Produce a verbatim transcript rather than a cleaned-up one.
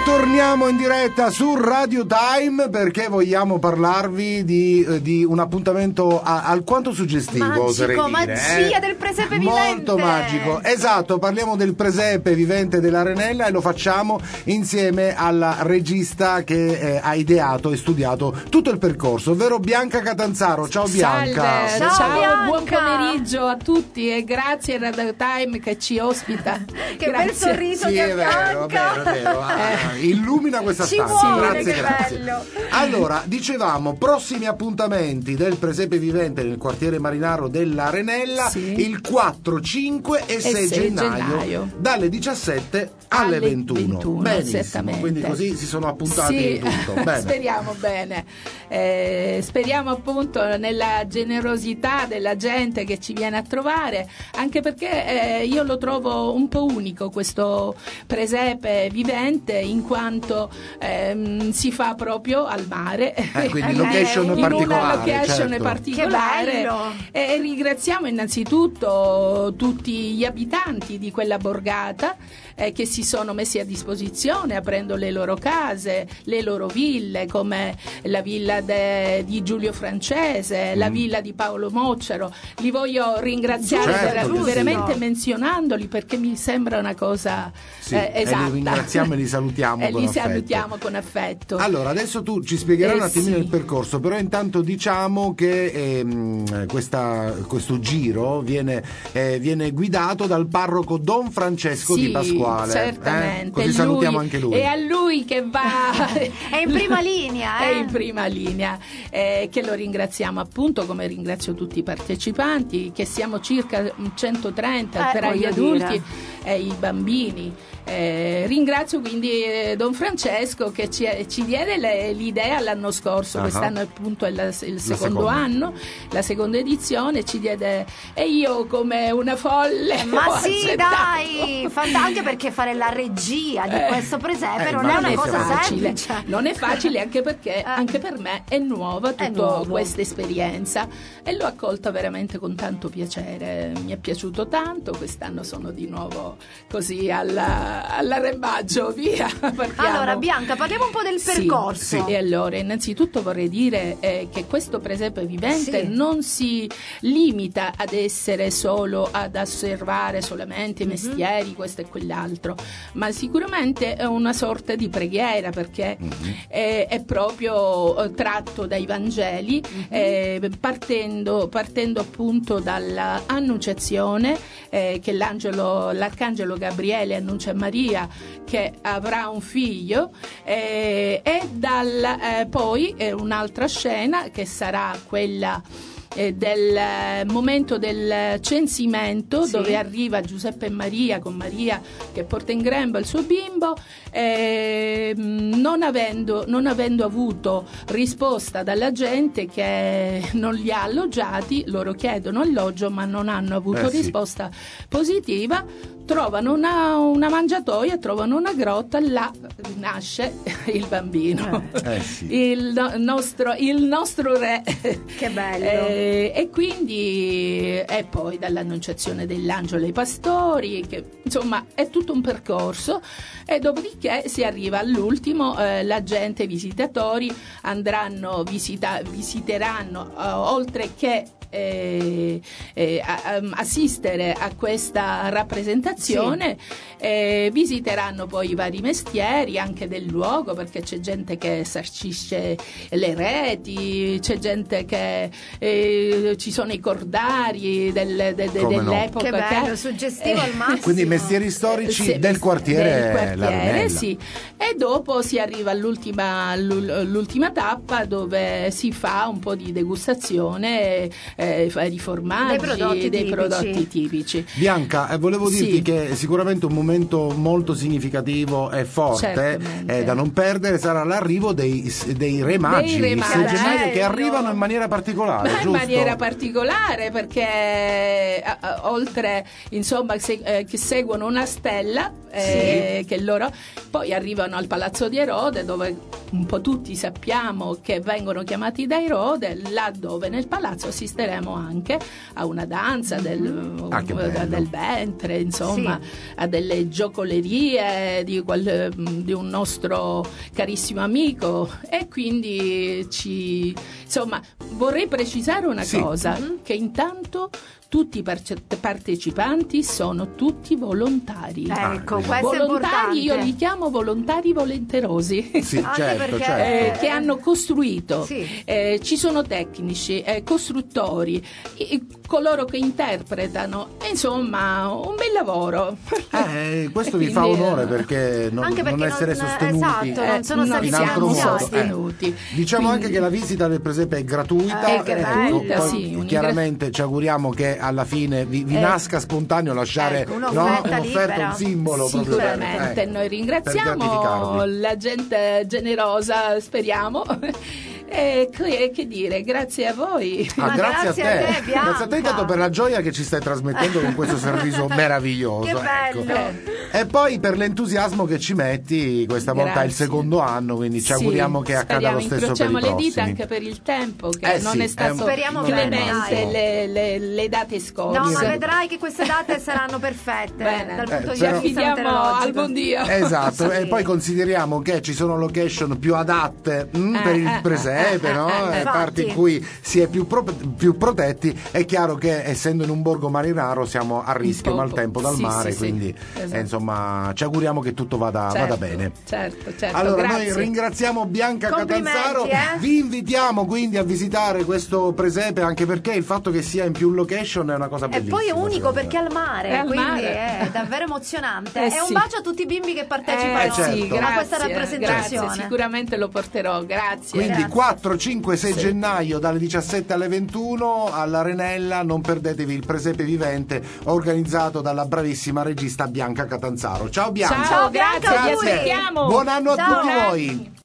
Torniamo in diretta su Radio Time perché vogliamo parlarvi di, di un appuntamento a, alquanto suggestivo, magico, oserei dire, magia eh? del presepe vivente. Molto magico, esatto, parliamo del presepe vivente dell'Arenella e lo facciamo insieme alla regista che eh, ha ideato e studiato tutto il percorso, ovvero Bianca Catanzaro. Ciao Bianca. Salve, ciao, ciao, Bianca. Buon pomeriggio a tutti e grazie a Radio Time che ci ospita. Che grazie. bel sorriso Sì, che è vero, è vero, è vero. Ah, illumina questa Ci stanza. vuole, Grazie, che grazie. bello. Allora, dicevamo, prossimi appuntamenti del presepe vivente nel quartiere marinaro dell'Arenella, Sì. il quattro, cinque e sei, sei gennaio, gennaio. dalle diciassette alle, Alle ventuno. ventuno, Benissimo, esattamente. quindi così si sono appuntati Sì, tutto. Bene. speriamo bene. Eh, speriamo appunto nella generosità della gente che ci viene a trovare, anche perché eh, io lo trovo un po' unico questo presepe vivente, in quanto ehm, si fa proprio al mare, Eh, quindi in location una particolare, location certo. particolare. Che bello. E ringraziamo innanzitutto tutti gli abitanti di quella borgata eh, che si sono messi a disposizione aprendo le loro case, le loro ville, come la villa de, di Giulio Francese, Mm. la villa di Paolo Moccero. Li voglio ringraziare Certo, vera- giusto. veramente menzionandoli, perché mi sembra una cosa Sì, eh, e li esatta. ringraziamo e li salutiamo E con li affetto. salutiamo con affetto. Allora, adesso tu ci spiegherai Eh, un attimino sì. il percorso, però intanto diciamo che ehm, questa, questo giro viene, eh, viene guidato dal parroco Don Francesco Sì, di Pasquale. certamente. Eh? Così È salutiamo lui- anche lui. È a lui che va. È in prima linea, eh? È in prima linea, eh, che lo ringraziamo appunto, come ringrazio tutti i partecipanti, che siamo circa centotrenta Eh, tra gli voglio adulti dire. e i bambini. Eh, ringrazio quindi eh, Don Francesco che ci, ci diede le, l'idea l'anno scorso, Uh-huh. quest'anno appunto è la- il secondo seconda. anno, la seconda edizione, ci diede, e io come una folle Ma ho sì, accettato. dai, fanta- anche perché fare la regia di Eh, questo presepe eh, non ma è non una è cosa facile. semplice. Non è facile, anche perché anche per me è nuova È tutta nuovo. questa esperienza e l'ho accolta veramente con tanto piacere. Mi è piaciuto tanto, quest'anno sono di nuovo così alla, all'arrembaggio, via. Partiamo. Allora, Bianca, parliamo un po' del Sì, percorso. sì. E allora, innanzitutto vorrei dire eh, che questo presepe vivente Sì. non si limita ad essere solo ad osservare solamente i Mhm. mestieri, questo e quell'altro, ma sicuramente è una sorta di preghiera, perché Mhm. è, è proprio eh, tratto dai Vangeli, Mhm. eh, partendo, partendo appunto dall'annunciazione eh, che l'angelo, l'arcangelo Gabriele annuncia a Maria che avrà un figlio, eh, e dal, eh, poi eh, un'altra scena che sarà quella eh, del eh, momento del censimento, Sì. dove arriva Giuseppe e Maria, con Maria che porta in grembo il suo bimbo, eh, non avendo, non avendo avuto risposta dalla gente che non li ha alloggiati. Loro chiedono alloggio ma non hanno avuto Eh sì. risposta positiva, trovano una, una mangiatoia, trovano una grotta, là nasce il bambino, Eh sì. il, no- nostro, il nostro re. Che bello. Eh, e quindi e poi dall'annunciazione dell'angelo ai pastori, che insomma è tutto un percorso, e dopodiché si arriva all'ultimo. Eh, la gente, i visitatori andranno visita, visiteranno eh, oltre che Eh, eh, a- a- assistere a questa rappresentazione, eh, visiteranno poi i vari mestieri anche del luogo, perché c'è gente che sarcisce le reti, c'è gente che eh, ci sono i cordari del- de- de- Come no. dell'epoca Che bello, che- suggestivo al massimo. Quindi mestieri storici Sì, del quartiere, del quartiere, l'Arenella. sì. E dopo si arriva all'ultima, all'ultima tappa, dove si fa un po' di degustazione eh, di formaggi, Dei prodotti dei tipici. prodotti tipici. Bianca, eh, volevo dirti Sì. che sicuramente un momento molto significativo e forte, Certamente. eh, da non perdere, sarà l'arrivo dei, dei re magi, Re il magi. sei gennaio, che Bello. arrivano in maniera particolare, Ma in giusto? maniera particolare, perché eh, eh, oltre insomma se- eh, che seguono una stella, eh, che loro poi arrivano al Palazzo di Erode, dove un po' tutti sappiamo che vengono chiamati dai Rode, là dove nel palazzo assisteremo anche a una danza del, Ah, che bello. del ventre, insomma, Sì. a delle giocolerie di, quel, di un nostro carissimo amico, e quindi ci, insomma, vorrei precisare una Sì. cosa, che intanto tutti i parce- partecipanti sono tutti volontari. Ecco, Ah, questo è Volontari, importante. io li chiamo volontari volenterosi. Sì, Anche certo, perché- certo. Eh, che hanno costruito. Sì. Eh, ci sono tecnici, eh, costruttori, i- coloro che interpretano, insomma, un bel lavoro. Eh, questo E vi fa quindi, onore, eh, perché non, Anche perché non essere non- sostenuti esatto, non sono Eh, stati in altro modo. finanziati. Eh. Diciamo Quindi- anche che la visita del presepe è gratuita, È ecco, gratuita, poi sì, un chiaramente ci auguriamo che alla fine vi, vi Eh. nasca spontaneo lasciare Ecco, no, un'offerta un'offerta, libera. un simbolo proprio per- Sicuramente, eh, noi per ringraziamo gratificarvi. la gente generosa, speriamo. E che, che dire, grazie a voi. Ah, Ma grazie, grazie a te, a te, Bianca. grazie a te intanto per la gioia che ci stai trasmettendo con questo servizio meraviglioso. Che bello. ecco. E poi per l'entusiasmo che ci metti, questa volta è il Grazie. secondo anno, quindi ci Sì, auguriamo che accada speriamo, lo stesso per i incrociamo le dita prossimi. anche per il tempo, che Eh non sì, è è stato un- Speriamo clemente bene, le, le- le date scorse. No, ma vedrai che queste date saranno perfette Bene. dal punto Eh, di però- vista Affidiamo meteorologico. al buon Dio. Esatto, Sì. e poi consideriamo che ci sono location più adatte mm, Eh, per il eh, presepe, eh, no? eh, Eh, infatti. parti in cui si è più, pro- più protetti. È chiaro che essendo in un borgo marinaro siamo a rischio po', maltempo dal sì, mare, sì, sì. quindi Esatto. eh, insomma ci auguriamo che tutto vada, Certo, vada bene. Certo, certo. Allora grazie. noi ringraziamo Bianca Complimenti, Catanzaro, eh. vi invitiamo quindi a visitare questo presepe, anche perché il fatto che sia in più location è una cosa E bellissima. poi è unico secondo me. perché è al mare, È al quindi mare. è davvero emozionante. Eh, e un sì. bacio a tutti i bimbi che partecipano Eh, certo. sì, a grazie, questa rappresentazione. grazie, sicuramente lo porterò, grazie. Quindi Grazie. quattro, cinque, sei Sì. gennaio dalle diciassette alle ventuno all'Arenella, non perdetevi il presepe vivente organizzato dalla bravissima regista Bianca Catanzaro. Ciao Bianca. Ciao, Ciao, Bianca, grazie, vi a voi. aspettiamo. Buon anno a Ciao. tutti voi.